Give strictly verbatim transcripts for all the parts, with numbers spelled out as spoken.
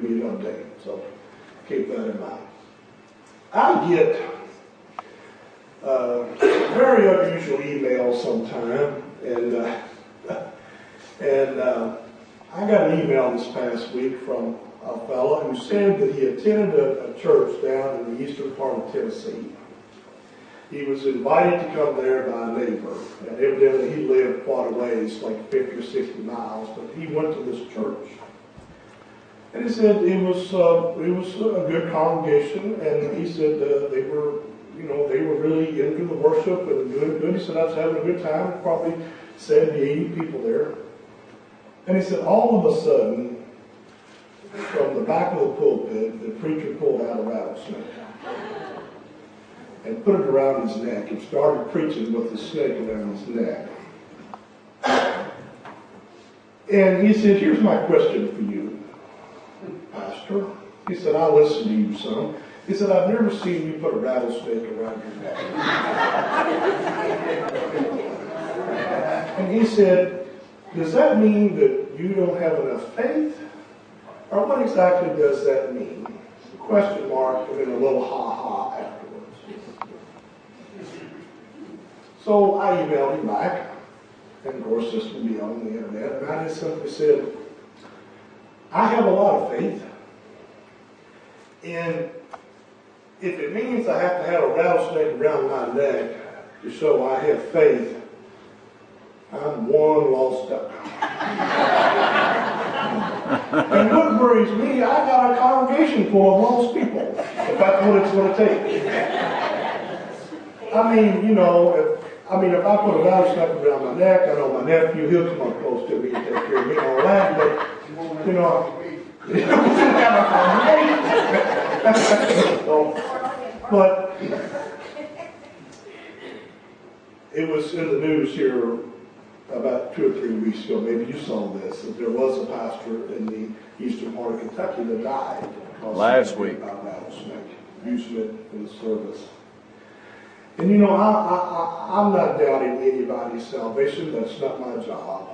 an update. So keep that in mind. I get uh, very unusual emails sometime, and uh, and uh, I got an email this past week from a fellow who said that he attended a, a church down in the eastern part of Tennessee. He was invited to come there by a neighbor, and evidently he lived quite a ways, like fifty or sixty miles, but he went to this church. And he said it was uh, it was a good congregation, and he said uh, they were, you know, they were really into the worship and doing good. He said I was having a good time, probably seventy, eighty people there. And he said all of a sudden, from the back of the pulpit, the preacher pulled out a rattlesnake and put it around his neck and started preaching with the snake around his neck. And he said, here's my question for you, Pastor. He said, I listened to you some. He said, I've never seen you put a rattlesnake around your neck. And he said, does that mean that you don't have enough faith? Or what exactly does that mean? Question mark and then a little ha-ha afterwards. So I emailed him back, and of course this will be on the internet, and I just simply said, I have a lot of faith, and if it means I have to have a rattlesnake around my neck to show I have faith, I'm one lost duck. And what worries me, I got a congregation full of lost people, if that's what it's going to take. I mean, you know, if, I mean, if I put a rattlesnake around my neck, I know my nephew, he'll come up close to me and take care of me and all that, but, you know, so, but it was in the news here about two or three weeks ago, maybe you saw this, that there was a pastor in the eastern part of Kentucky that died. Last week. About rattlesnake, using it in the service. And you know, I, I, I, I'm not doubting anybody's salvation. That's not my job.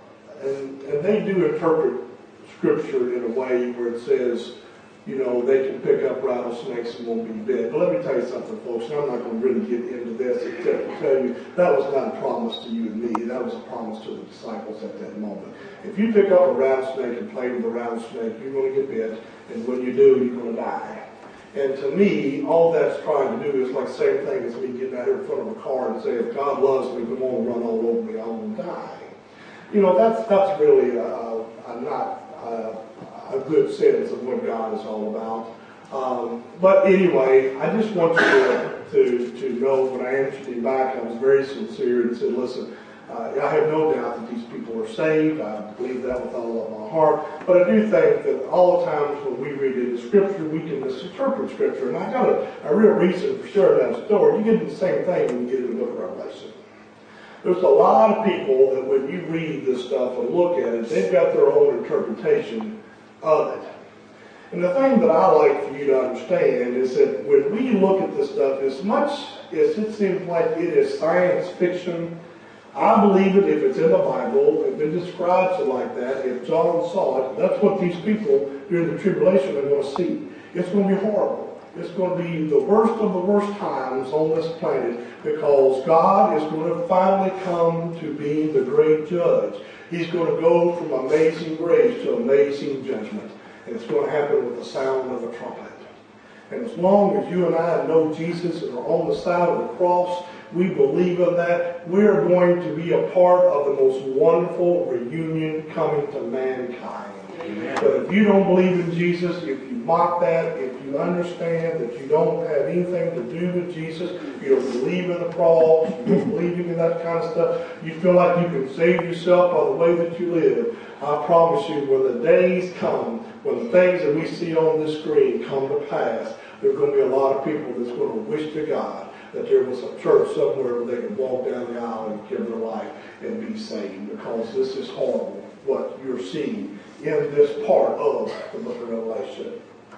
And, and they do interpret Scripture in a way where it says, you know, they can pick up rattlesnakes and won't be bit. But let me tell you something, folks, and I'm not going to really get into this except to tell you that was not a promise to you and me. That was a promise to the disciples at that moment. If you pick up a rattlesnake and play with a rattlesnake, you're going to get bit. And when you do, you're going to die. And to me, all that's trying to do is like the same thing as me getting out here in front of a car and saying, if God loves me, come on, run all over me, I'm going to die. You know, that's that's really a, a not a, a good sense of what God is all about. Um, but anyway, I just want you to, to, to know when I answered him back, I was very sincere and said, listen, Uh, I have no doubt that these people are saved. I believe that with all of my heart. But I do think that all the times when we read into Scripture, we can misinterpret Scripture. And I got a, a real reason for sharing that story. You get the same thing when you get in the book of Revelation. There's a lot of people that when you read this stuff and look at it, they've got their own interpretation of it. And the thing that I like for you to understand is that when we look at this stuff, as much as it seems like it is science fiction, I believe it if it's in the Bible, if it describes it like that, if John saw it, that's what these people during the tribulation are going to see. It's going to be horrible. It's going to be the worst of the worst times on this planet because God is going to finally come to be the great judge. He's going to go from amazing grace to amazing judgment. And it's going to happen with the sound of a trumpet. And as long as you and I know Jesus and are on the side of the cross, we believe in that, we're going to be a part of the most wonderful reunion coming to mankind. Amen. But if you don't believe in Jesus, if you mock that, if you understand that you don't have anything to do with Jesus, you don't believe in the cross, you don't believe in that kind of stuff, you feel like you can save yourself by the way that you live, I promise you, when the days come, when the things that we see on this screen come to pass, there are going to be a lot of people that's going to wish to God that there was a church somewhere where they could walk down the aisle and give their life and be saved, because this is horrible, what you're seeing in this part of the book of Revelation.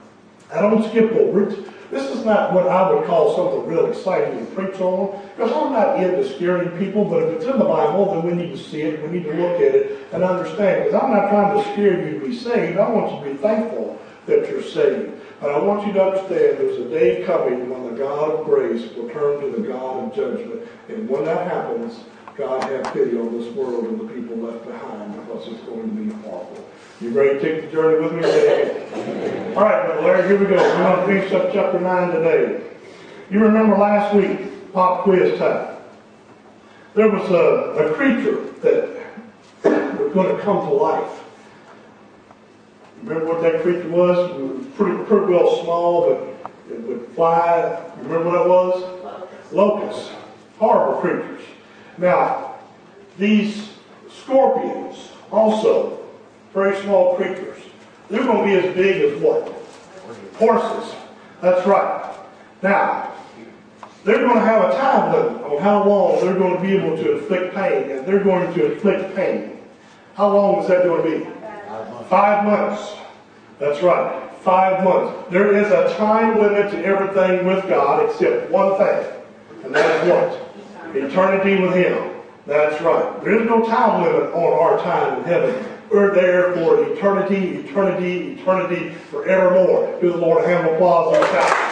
I don't skip over it. This is not what I would call something real exciting to preach on, because I'm not into scaring people, but if it's in the Bible, then we need to see it, we need to look at it and understand, because I'm not trying to scare you to be saved. I want you to be thankful that you're saved. But I want you to understand there's a day coming when the God of grace will turn to the God of judgment. And when that happens, God have pity on this world and the people left behind, because it's going to be horrible. You ready to take the journey with me? All right, Brother Larry, here we go. We're going to finish up chapter nine today. You remember last week, pop quiz time. There was a, a creature that was going to come to life. Remember what that creature was? It was pretty, pretty well small, but it would fly. Remember what it was? Locusts. Horrible creatures. Now, these scorpions, also very small creatures, they're going to be as big as what? Horses. That's right. Now, they're going to have a time limit on how long they're going to be able to inflict pain, and they're going to inflict pain. How long is that going to be? Five months. That's right. Five months. There is a time limit to everything with God except one thing. And that is what? Eternity with Him. That's right. There is no time limit on our time in heaven. We're there for eternity, eternity, eternity, forevermore. Give the Lord a hand of applause and shout.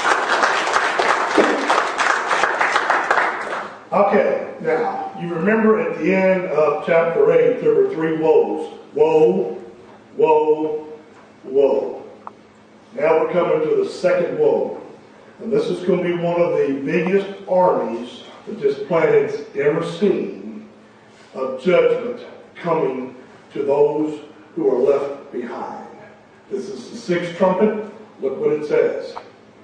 Okay, now, you remember at the end of chapter eight, there were three woes. Woe, woe, woe. Now we're coming to the second woe. And this is going to be one of the biggest armies that this planet's ever seen of judgment coming to those who are left behind. This is the sixth trumpet. Look what it says.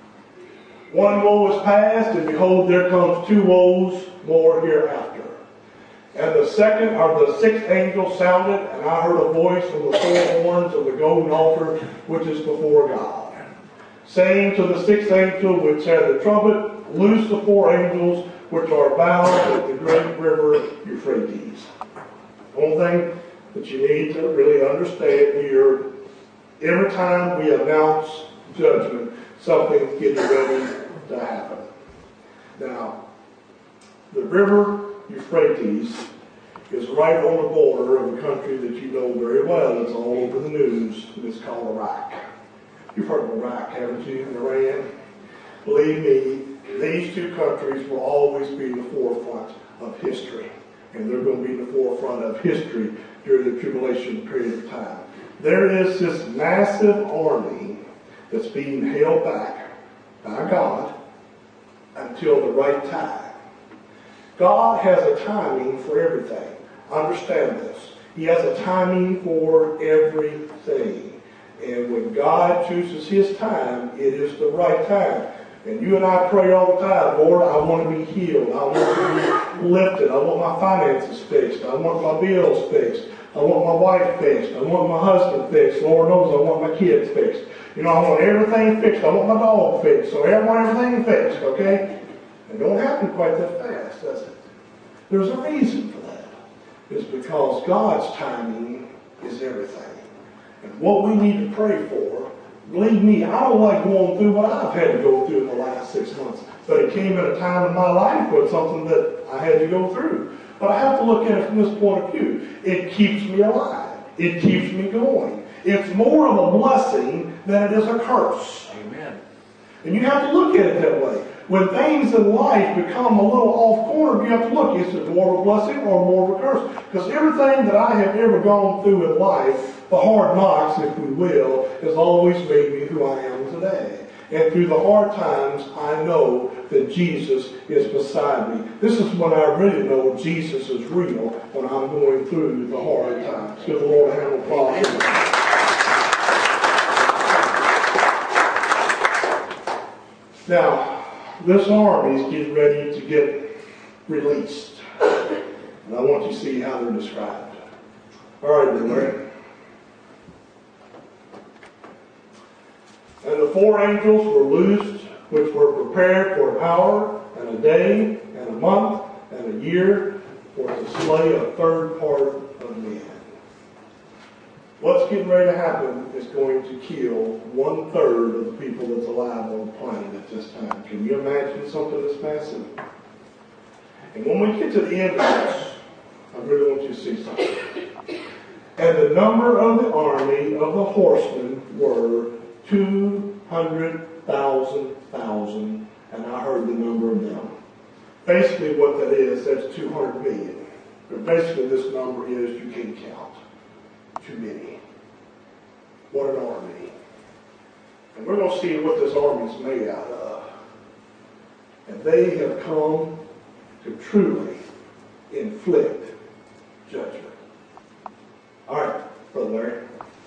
One woe is past, and behold, there comes two woes more hereafter. And the second, or the sixth angel sounded, and I heard a voice from the four horns of the golden altar which is before God, saying to the sixth angel which had the trumpet, loose the four angels which are bound at the great river Euphrates. One thing that you need to really understand here, every time we announce judgment, something's getting ready to happen. Now, the river Euphrates is right on the border of a country that you know very well. It's all over the news, and it's called Iraq. You've heard of Iraq, haven't you, and Iran? Believe me, these two countries will always be in the forefront of history, and they're going to be in the forefront of history during the tribulation period of time. There is this massive army that's being held back by God until the right time. God has a timing for everything. Understand this. He has a timing for everything. And when God chooses His time, it is the right time. And you and I pray all the time, Lord, I want to be healed. I want to be lifted. I want my finances fixed. I want my bills fixed. I want my wife fixed. I want my husband fixed. Lord knows I want my kids fixed. You know, I want everything fixed. I want my dog fixed. So I want everything fixed, okay? It don't happen quite that fast, does it? There's a reason for that. It's because God's timing is everything. And what we need to pray for, believe me, I don't like going through what I've had to go through in the last six months. But it came at a time in my life where it's something that I had to go through. But I have to look at it from this point of view. It keeps me alive. It keeps me going. It's more of a blessing than it is a curse. Amen. And you have to look at it that way. When things in life become a little off corner, you have to look, is it more of a blessing or more of a curse? Because everything that I have ever gone through in life, the hard knocks, if we will, has always made me who I am today. And through the hard times, I know that Jesus is beside me. This is when I really know Jesus is real, when I'm going through the hard times. Give the Lord a hand of applause. Now, this army is getting ready to get released. And I want you to see how they're described. All right, then, Larry. And the four angels were loosed, which were prepared for an hour, and a day, and a month, and a year, for to slay a third part of men. What's getting ready to happen is going to kill one third of the people that's alive on the planet at this time. Can you imagine something this massive? And when we get to the end of this, I really want you to see something. And the number of the army of the horsemen were two hundred thousand thousand, and I heard the number of them. Basically what that is, that's two hundred million. But basically this number is you can't count. Too many. What an army. And we're going to see what this army is made out of. And they have come to truly inflict judgment. All right, Brother Larry.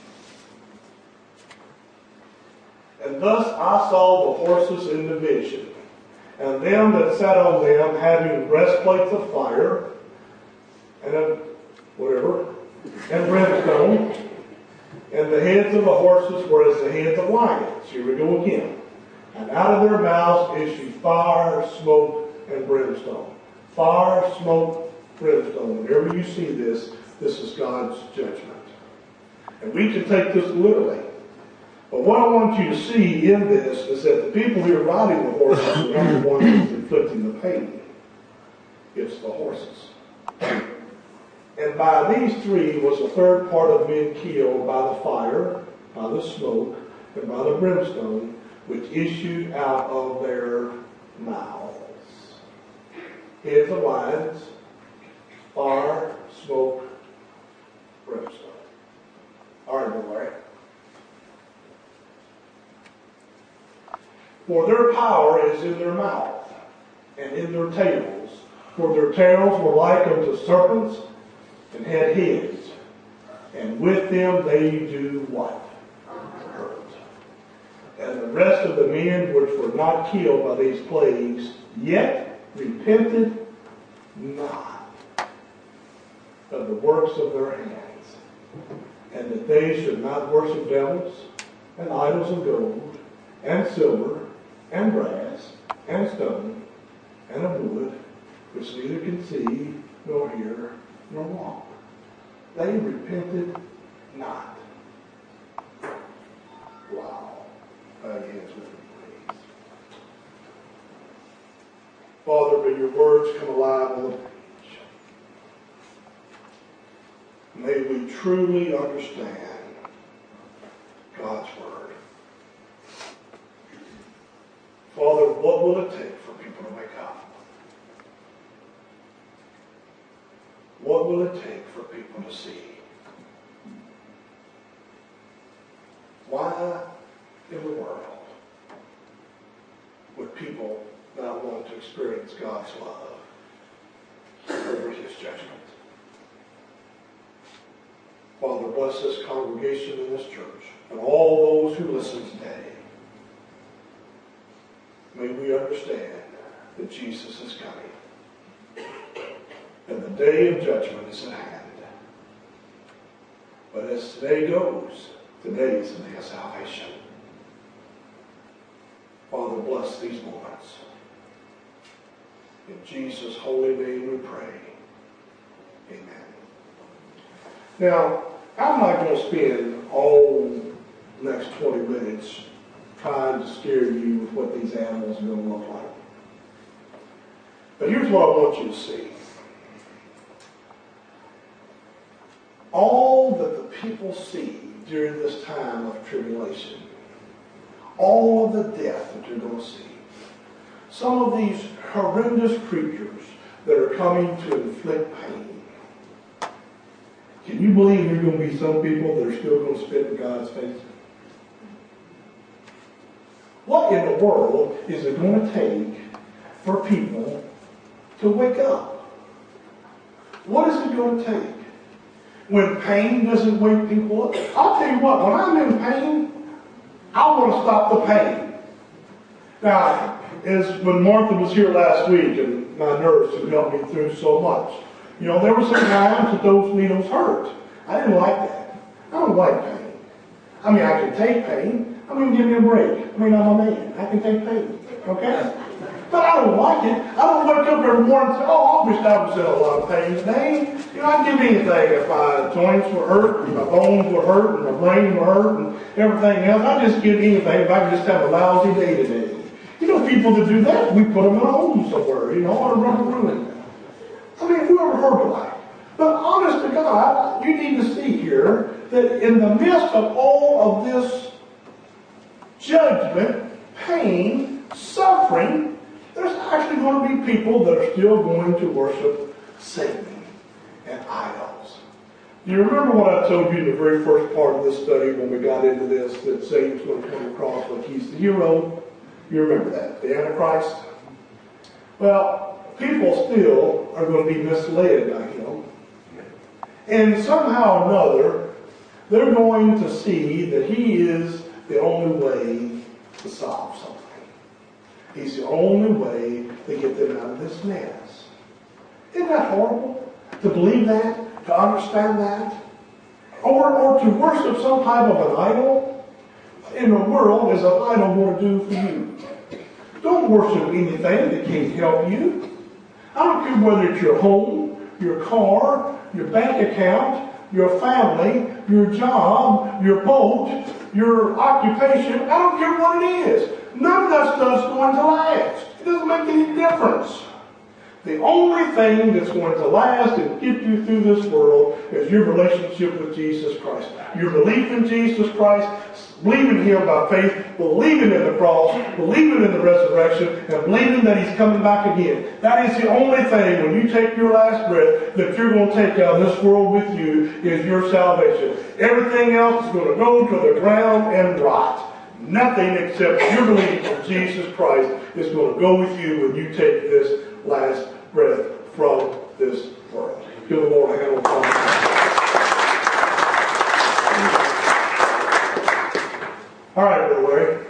And thus I saw the horses in the vision, and them that sat on them having breastplates of fire, and a, whatever, and brimstone, and the heads of the horses were as the heads of lions. Here we go again. And out of their mouths issued fire, smoke, and brimstone. Fire, smoke, brimstone. Whenever you see this, this is God's judgment. And we can take this literally. But what I want you to see in this is that the people who are riding the horses are not the ones inflicting the pain. It's the horses. And by these three was a third part of men killed by the fire, by the smoke, and by the brimstone, which issued out of their mouths. Heads of lions, fire, smoke, brimstone. All right, Brother Larry. For their power is in their mouth, and in their tails. For their tails were like unto serpents, and had heads. And with them they do what? Hurt. And the rest of the men which were not killed by these plagues, yet repented not of the works of their hands, and that they should not worship devils, and idols of gold, and silver, and brass, and stone, and of wood, which neither can see, nor hear, nor walk. They repented not. Wow. Bow your hands with me, please. Father, may your words come alive on the page. May we truly understand God's word. Father, what will it take for people to wake up? What will it take for people to see? Why in the world would people not want to experience God's love over his judgment? Father, bless this congregation in this church and all those who listen today. May we understand that Jesus is coming. And the day of judgment is at hand. But as today goes, today is the day of salvation. Father, bless these moments. In Jesus' holy name we pray. Amen. Now, I'm not going to spend all the next twenty minutes trying to scare you with what these animals are going to look like. But here's what I want you to see. All that the people see during this time of tribulation, all of the death that you're going to see, some of these horrendous creatures that are coming to inflict pain. Can you believe there's going to be some people that are still going to spit in God's face? What in the world is it going to take for people to wake up? What is it going to take? When pain doesn't wake people up? I'll tell you what, when I'm in pain, I want to stop the pain. Now, as when Martha was here last week, and my nurse who helped me through so much, you know, there were some times that those needles hurt. I didn't like that. I don't like pain. I mean, I can take pain. I mean, give me a break. I mean, I'm a man. I can take pain. Okay? But I don't like it. I don't wake up every morning and say, oh, I wish I was in a lot of pain today. You know, I'd give anything if my joints were hurt, and my bones were hurt, and my brain were hurt, and everything else. I'd just give anything if I could just have a lousy day today. You know, people that do that, we put them in a home somewhere, you know, on a rubber room. I mean, who ever heard of that? But honest to God, you need to see here that in the midst of all of this judgment, pain, suffering, there's actually going to be people that are still going to worship Satan and idols. Do you remember what I told you in the very first part of this study when we got into this, that Satan's going to come across like he's the hero? You remember that, the Antichrist? Well, people still are going to be misled by him. And somehow or another, they're going to see that he is the only way to solve something. He's the only way to get them out of this mess. Isn't that horrible? To believe that? To understand that? Or, or to worship some type of an idol? In the world, is an idol going to do for you? Don't worship anything that can't help you. I don't care whether it's your home, your car, your bank account, your family, your job, your boat, your occupation. I don't care what it is. None of that stuff's going to last. It doesn't make any difference. The only thing that's going to last and get you through this world is your relationship with Jesus Christ. Your belief in Jesus Christ, believing Him by faith, believing in the cross, believing in the resurrection, and believing that He's coming back again. That is the only thing, when you take your last breath, that you're going to take out of this world with you is your salvation. Everything else is going to go to the ground and rot. Nothing except your belief in Jesus Christ is going to go with you when you take this last breath from this world. Give the Lord a hand of applause. All right, Brother Larry.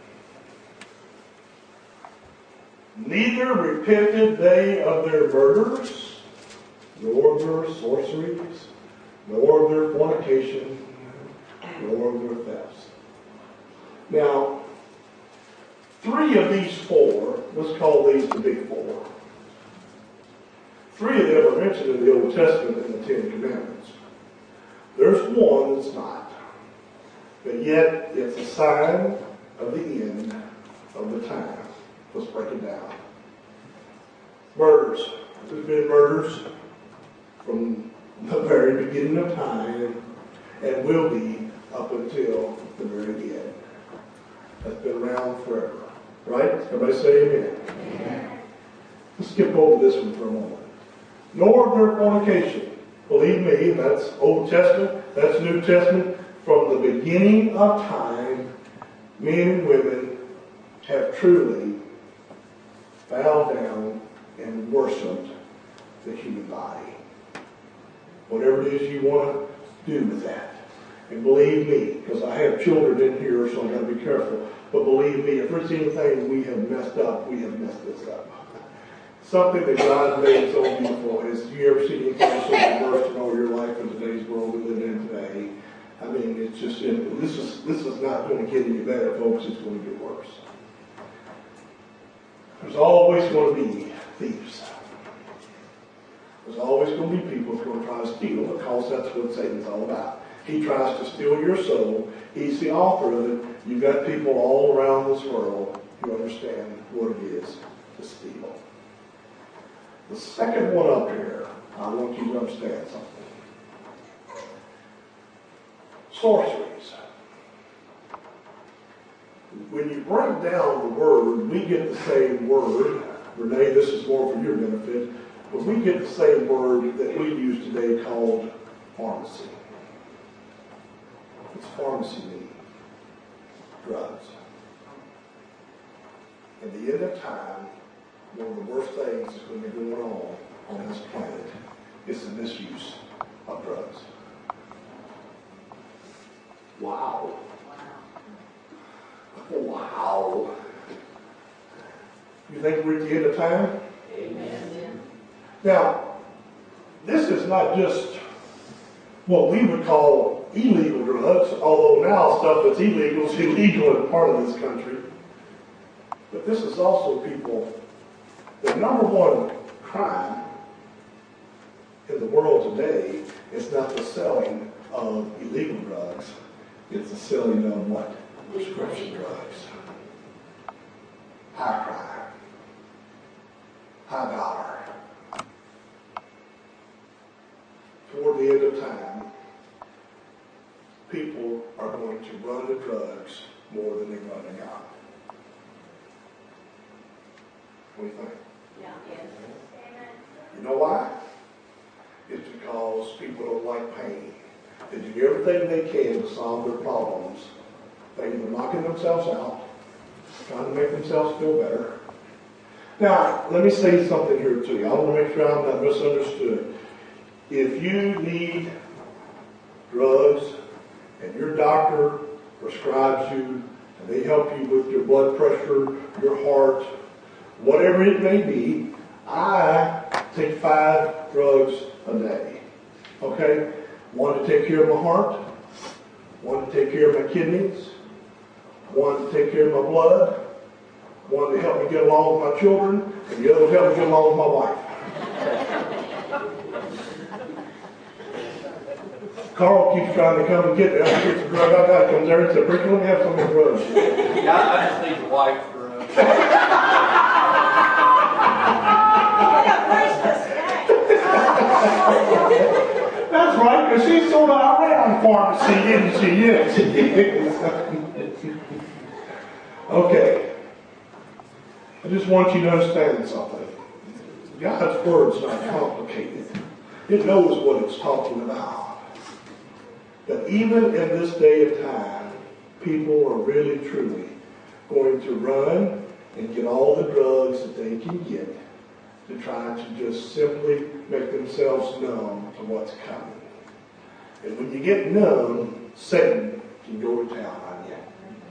Neither repented they of their murders, nor their sorceries, nor their fornication, nor their thefts. Now, three of these four, let's call these the big four. Three of them are mentioned in the Old Testament in the Ten Commandments. There's one that's not. But yet, it's a sign of the end of the time. Let's break it down. Murders. There's been murders from the very beginning of time and will be up until the very end. That's been around forever. Right? Everybody say amen. Amen. Let's skip over this one for a moment. Nor their fornication. Believe me, that's Old Testament, that's New Testament. From the beginning of time, men and women have truly bowed down and worshipped the human body. Whatever it is you want to do with that. And believe me, because I have children in here, so I've got to be careful. But believe me, if there's anything we have messed up, we have messed this up. Something that God made so beautiful is, you ever seen anything so worse in all your life in today's world we live in today? I mean, it's just, it, this is this is not going to get any better, folks. It's going to get worse. There's always going to be thieves. There's always going to be people who are going to try to steal, because that's what Satan's all about. He tries to steal your soul. He's the author of it. You've got people all around this world who understand what it is to steal. The second one up here, I want you to understand something. Sorceries. When you break down the word, we get the same word. Renee, this is more for your benefit, but we get the same word that we use today called pharmacy. It's pharmacy meaning drugs. At the end of time, one of the worst things that's going to be going on on this planet is the misuse of drugs. Wow. Wow. You think we're at the end of time? Amen. Now, this is not just what we would call illegal drugs, although now stuff that's illegal is illegal in part of this country. But this is also people, the number one crime in the world today is not the selling of illegal drugs. It's the selling of what? Prescription drugs. High crime. High dollar. Toward the end of time, people are going to run to drugs more than they run to God. What do you think? Yeah. Yes. You know why? It's because people don't like pain. They do everything they can to solve their problems. They're either knocking themselves out, trying to make themselves feel better. Now, let me say something here to you. I want to make sure I'm not misunderstood. If you need drugs and your doctor prescribes you and they help you with your blood pressure, your heart, whatever it may be, I take five drugs a day. Okay? One to take care of my heart, one to take care of my kidneys, one to take care of my blood, one to help me get along with my children, and the other to help me get along with my wife. Carl keeps trying to come and get me. I get some drug. I got to come there and say, Preacher, let me have some of the drugs. Yeah, I just need a wife for uh, That's right, because she sold out around pharmacy, didn't she? Yes, she did. Okay. I just want you to understand something. God's Word's not complicated. It knows what it's talking about. But even in this day and time, people are really, truly going to run and get all the drugs that they can get to try to just simply make themselves numb to what's coming. And when you get numb, Satan can go to town on you.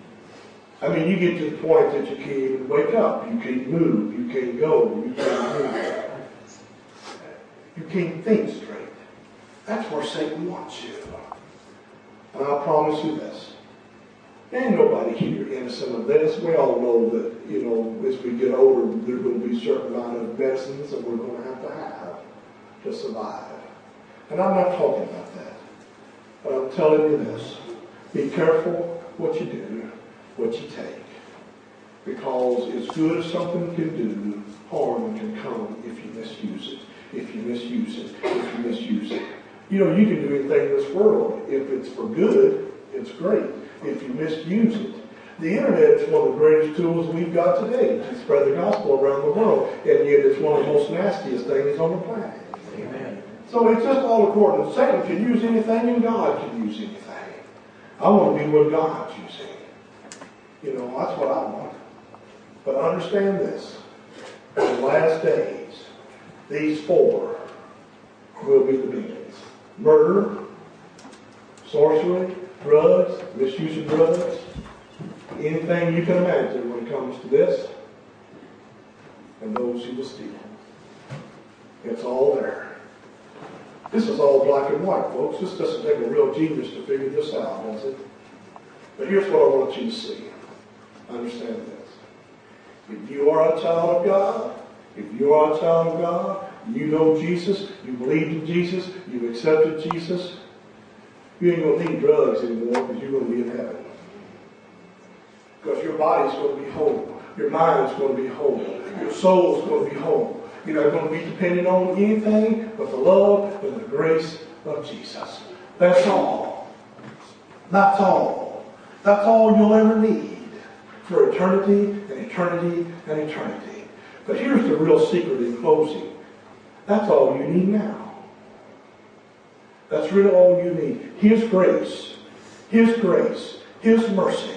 I mean, you get to the point that you can't even wake up. You can't move. You can't go. You can't move. You can't think straight. That's where Satan wants you. And I promise you this. There ain't nobody here innocent of this. We all know that, you know, as we get older, there's going to be a certain amount of medicines that we're going to have to have to survive. And I'm not talking about that. But I'm telling you this. Be careful what you do, what you take. Because as good as something can do, harm can come if you misuse it. If you misuse it. If you misuse it. You know, you can do anything in this world. If it's for good, it's great. If you misuse it. The internet is one of the greatest tools we've got today to spread the gospel around the world. And yet it's one of the most nastiest things on the planet. Amen. So it's just all according. Satan can use anything and God can use anything. I want to be what God's using. You know, that's what I want. But understand this. In the last days, these four will be the beginnings. Murder, sorcery, drugs, misuse of drugs, anything you can imagine when it comes to this, and those who will steal. It's all there. This is all black and white, folks. This doesn't take a real genius to figure this out, does it? But here's what I want you to see. Understand this. If you are a child of God, if you are a child of God, you know Jesus, you believe in Jesus, you've accepted Jesus, you ain't going to need drugs anymore because you're going to be in heaven. Because your body's going to be whole. Your mind's going to be whole. Your soul's going to be whole. You're not going to be dependent on anything but the love and the grace of Jesus. That's all. That's all. That's all you'll ever need for eternity and eternity and eternity. But here's the real secret in closing. That's all you need now. That's really all you need. His grace, His grace, His mercy,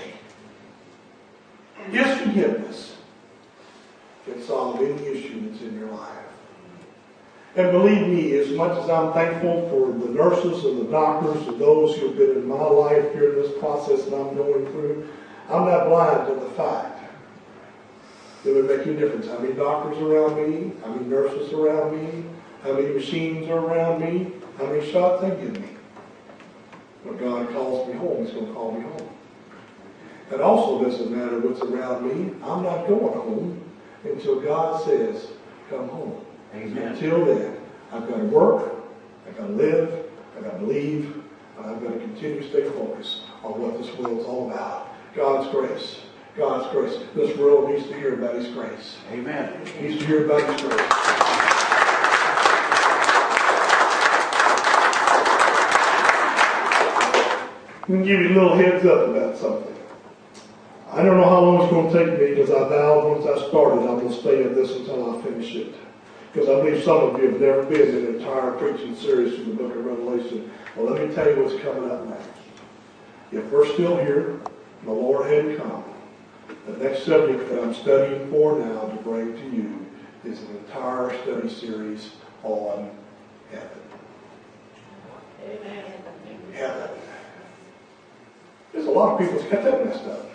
His forgiveness can solve any issue that's in your life. And believe me, as much as I'm thankful for the nurses and the doctors and those who have been in my life during this process that I'm going through, I'm not blind to the fact that it would make a difference. How many doctors around me, how many nurses around me, how many machines are around me, how many shots they give me. When God calls me home, He's going to call me home. It also doesn't matter what's around me. I'm not going home until God says, come home. Amen. Until then, I've got to work, I've got to live, I've got to believe, and I've got to continue to stay focused on what this world's all about. God's grace. God's grace. This world needs to hear about His grace. Amen. It needs to hear about His grace. I'm going to give you a little heads up about something. I don't know how long it's going to take me because I vowed once I started I'm going to stay in this until I finish it. Because I believe some of you have never been in an entire preaching series through the book of Revelation. Well, let me tell you what's coming up next. If we're still here, the Lord hadn't come, the next subject that I'm studying for now to bring to you is an entire study series on heaven. Amen. Heaven. There's a lot of people that's got that messed up.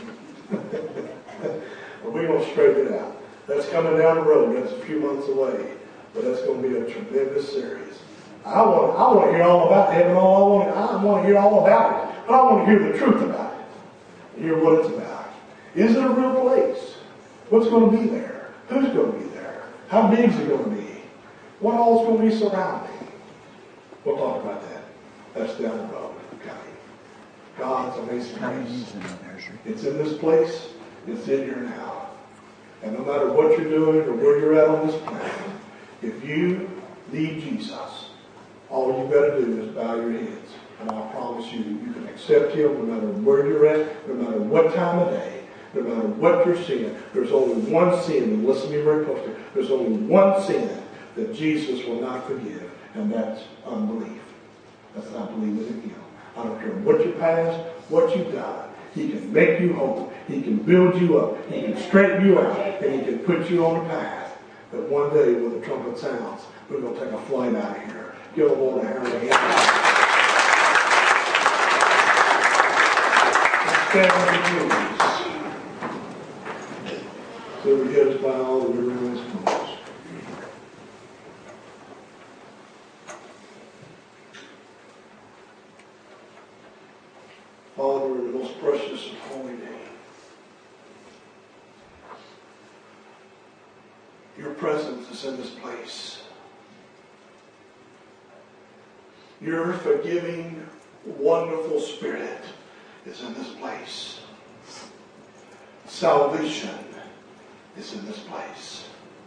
But we're going to straighten it out. That's coming down the road. That's a few months away. But that's going to be a tremendous series. I want, I want to hear all about heaven. All I, want, I want to hear all about it. But I want to hear the truth about it. Hear what it's about. Is it a real place? What's going to be there? Who's going to be there? How big is it going to be? What all is going to be surrounding? We'll talk about that. That's down the road. Okay. God's amazing grace. It's in this place. It's in here now. And no matter what you're doing or where you're at on this planet, if you need Jesus, all you've got to do is bow your heads. And I promise you, you can accept Him no matter where you're at, no matter what time of day, no matter what you're seeing. There's only one sin, and listen to me very closely, there's only one sin that Jesus will not forgive, and that's unbelief. That's not believing in Him. I don't care what your past, what you've done. He can make you whole. He can build you up. He can straighten you out. And He can put you on the path. But one day when the trumpet sounds, we're going to take a flight out of here. Give the Lord a hand. Stand on the knees. So we heads bowed and everyone's closed. Father, in the most precious and holy name, your presence is in this place. Your forgiving, wonderful Spirit is in this place. Salvation is in this place.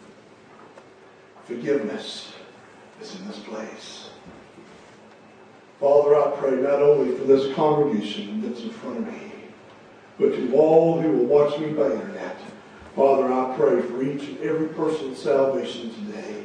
Forgiveness is in this place. Father, I pray not only for this congregation that's in front of me, but to all who will watch me by internet. Father, I pray for each and every person's salvation today,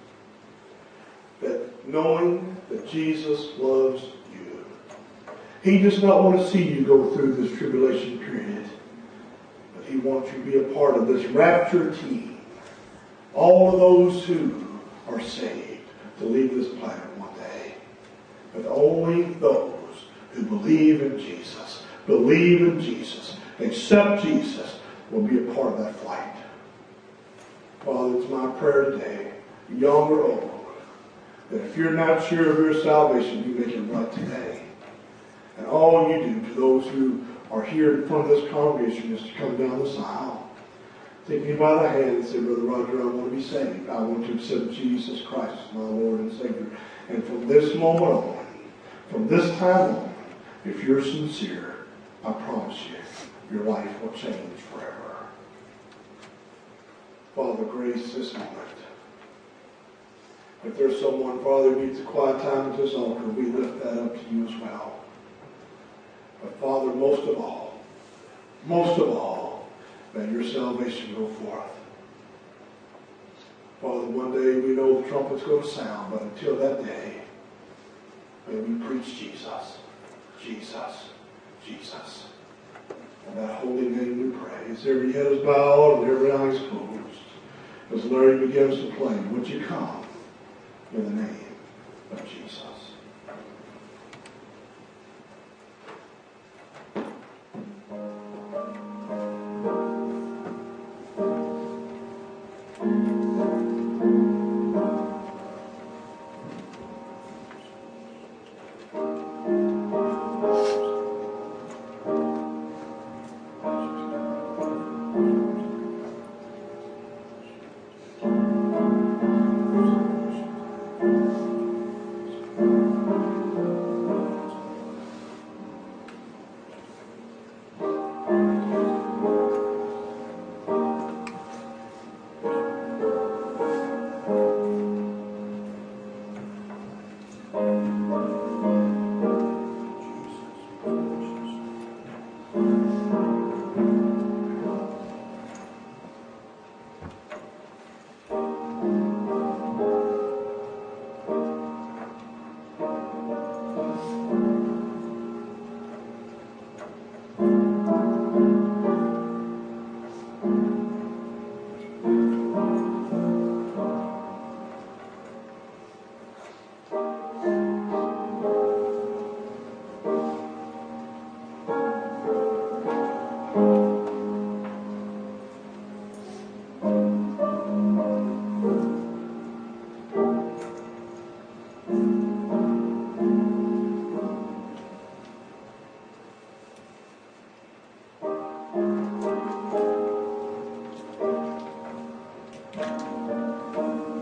that knowing that Jesus loves you, He does not want to see you go through this tribulation period, but He wants you to be a part of this rapture team. All of those who are saved to leave this planet one day. But only those who believe in Jesus, believe in Jesus, accept Jesus, will be a part of that flight. Father, it's my prayer today, young or old, that if you're not sure of your salvation, you make it right today. And all you do to those who are here in front of this congregation is to come down this aisle, take me by the hand and say, Brother Roger, I want to be saved. I want to accept Jesus Christ as my Lord and Savior. And from this moment on, from this time on, if you're sincere, I promise you, your life will change forever. Father, grace this moment. If there's someone, Father, who needs a quiet time at this altar, we lift that up to you as well. But Father, most of all, most of all, may your salvation go forth. Father, one day we know the trumpet's going to sound, but until that day, may we preach Jesus, Jesus, Jesus. In that holy name we pray. As every head is bowed and every eye is closed, as Larry begins to play, would you come in the name of Jesus? Thank you.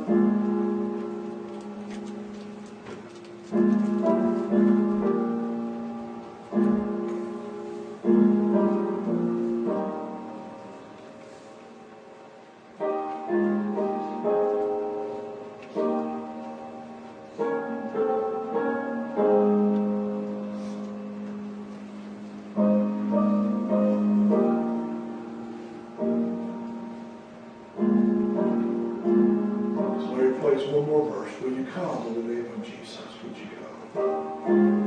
So Larry plays one more verse. Will you come in the name of Jesus? Would you come?